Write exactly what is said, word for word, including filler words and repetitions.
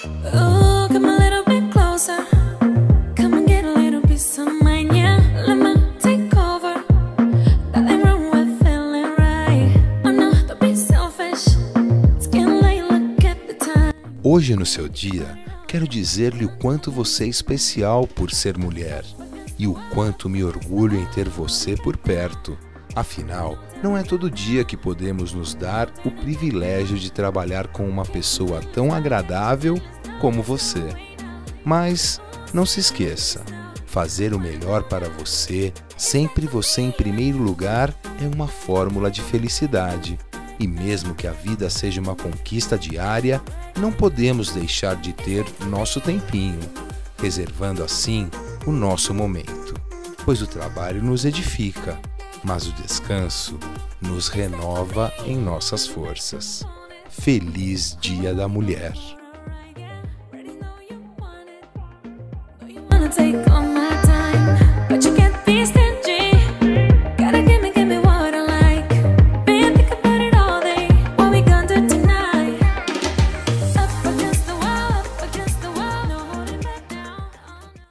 Ooh, come a little bit closer. Come and get a little piece of mine, yeah. Let me take over. Nothing wrong with feeling right. Oh no, don't be selfish. It's getting late, look at the time. Hoje no seu dia, quero dizer-lhe o quanto você é especial por ser mulher e o quanto me orgulho em ter você por perto. Afinal, não é todo dia que podemos nos dar o privilégio de trabalhar com uma pessoa tão agradável como você. Mas não se esqueça, fazer o melhor para você, sempre você em primeiro lugar, é uma fórmula de felicidade. E mesmo que a vida seja uma conquista diária, não podemos deixar de ter nosso tempinho, reservando assim o nosso momento, pois o trabalho nos edifica, mas o descanso nos renova em nossas forças. Feliz Dia da Mulher! Wanna take on